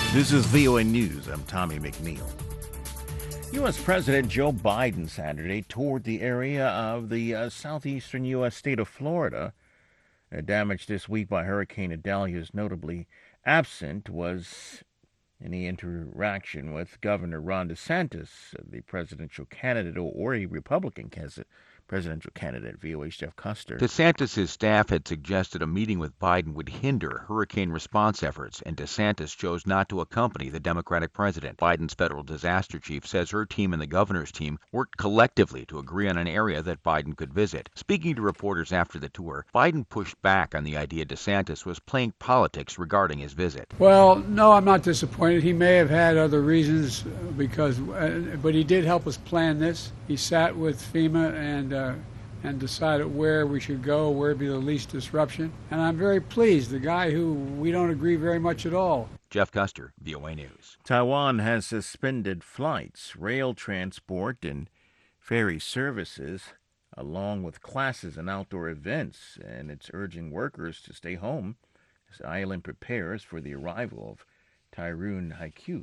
This is VOA News. I'm Tommy McNeil. U.S. President Joe Biden Saturday toured the area of the southeastern U.S. state of Florida. Damage this week by Hurricane Idalia is notably absent was any interaction with Governor Ron DeSantis, the presidential candidate or a Republican presidential candidate. VOA's Jeff Custer. DeSantis' staff had suggested a meeting with Biden would hinder hurricane response efforts, and DeSantis chose not to accompany the Democratic president. Biden's federal disaster chief says her team and the governor's team worked collectively to agree on an area that Biden could visit. Speaking to reporters after the tour, Biden pushed back on the idea DeSantis was playing politics regarding his visit. Well, no, I'm not disappointed. He may have had other reasons but he did help us plan this. He sat with FEMA and decided where we should go, where would be the least disruption. And I'm very pleased, the guy who we don't agree very much at all. Jeff Custer, VOA News. Taiwan has suspended flights, rail transport, and ferry services, along with classes and outdoor events, and it's urging workers to stay home as the island prepares for the arrival of Typhoon Haikyuu.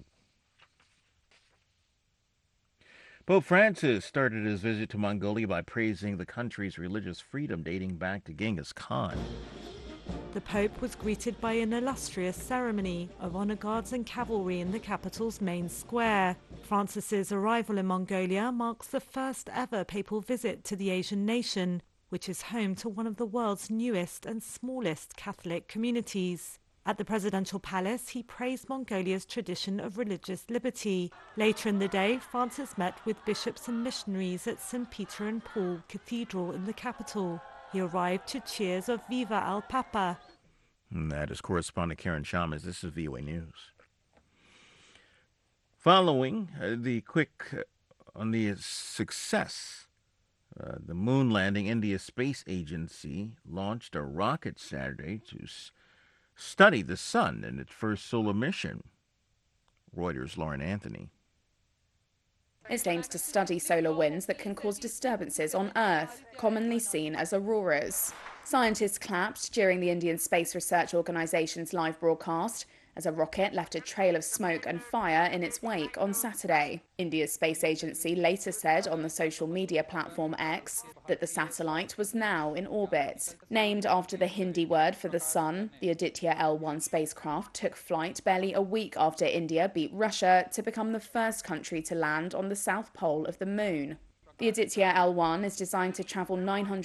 Pope Francis started his visit to Mongolia by praising the country's religious freedom dating back to Genghis Khan. The Pope was greeted by an illustrious ceremony of honor guards and cavalry in the capital's main square. Francis's arrival in Mongolia marks the first ever papal visit to the Asian nation, which is home to one of the world's newest and smallest Catholic communities. At the presidential palace, he praised Mongolia's tradition of religious liberty. Later in the day, Francis met with bishops and missionaries at St. Peter and Paul Cathedral in the capital. He arrived to cheers of Viva el Papa. And that is correspondent Karen Chalmers. This is VOA News. Following on the success, the moon landing, India's space agency launched a rocket Saturday to study the sun in its first solar mission. Reuters' Lauren Anthony. It aims to study solar winds that can cause disturbances on Earth, commonly seen as auroras. Scientists clapped during the Indian Space Research Organisation's live broadcast as a rocket left a trail of smoke and fire in its wake on Saturday. India's space agency later said on the social media platform X that the satellite was now in orbit. Named after the Hindi word for the sun, the Aditya L1 spacecraft took flight barely a week after India beat Russia to become the first country to land on the south pole of the moon. The Aditya L1 is designed to travel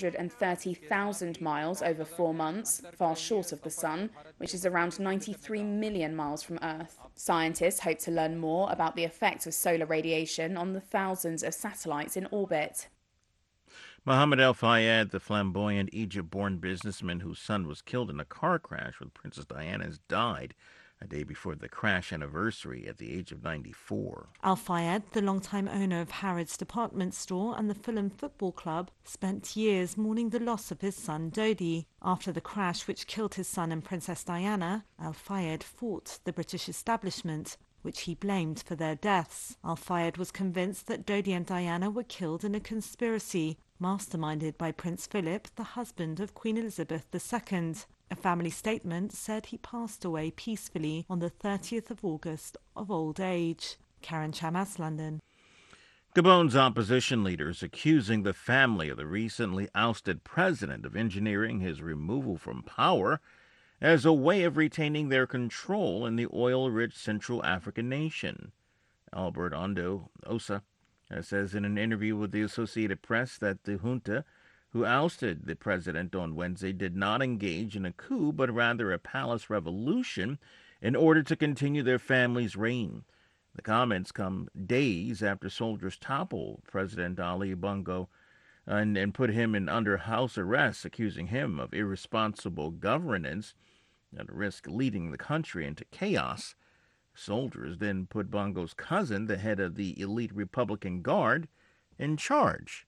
930,000 miles over 4 months, far short of the Sun, which is around 93 million miles from Earth. Scientists hope to learn more about the effects of solar radiation on the thousands of satellites in orbit. Mohammed Al Fayed, the flamboyant Egypt-born businessman whose son was killed in a car crash with Princess Diana, has died a day before the crash anniversary at the age of 94. Al Fayed, the longtime owner of Harrods department store and the Fulham Football Club, spent years mourning the loss of his son Dodi. After the crash which killed his son and Princess Diana, Al Fayed fought the British establishment, which he blamed for their deaths. Al Fayed was convinced that Dodi and Diana were killed in a conspiracy masterminded by Prince Philip, the husband of Queen Elizabeth II. A family statement said he passed away peacefully on the 30th of August of old age. Karen Chamas, London. Gabon's opposition leaders accusing the family of the recently ousted president of engineering his removal from power as a way of retaining their control in the oil-rich Central African nation. Albert Ondo Osa says in an interview with the Associated Press that the junta who ousted the president on Wednesday did not engage in a coup, but rather a palace revolution in order to continue their family's reign. The comments come days after soldiers toppled President Ali Bongo and put him under house arrest, accusing him of irresponsible governance at risk leading the country into chaos. Soldiers then put Bongo's cousin, the head of the elite Republican Guard, in charge.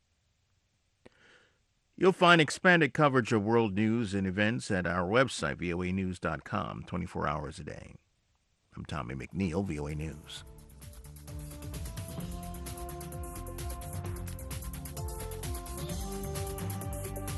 You'll find expanded coverage of world news and events at our website, voanews.com, 24 hours a day. I'm Tommy McNeil, VOA News.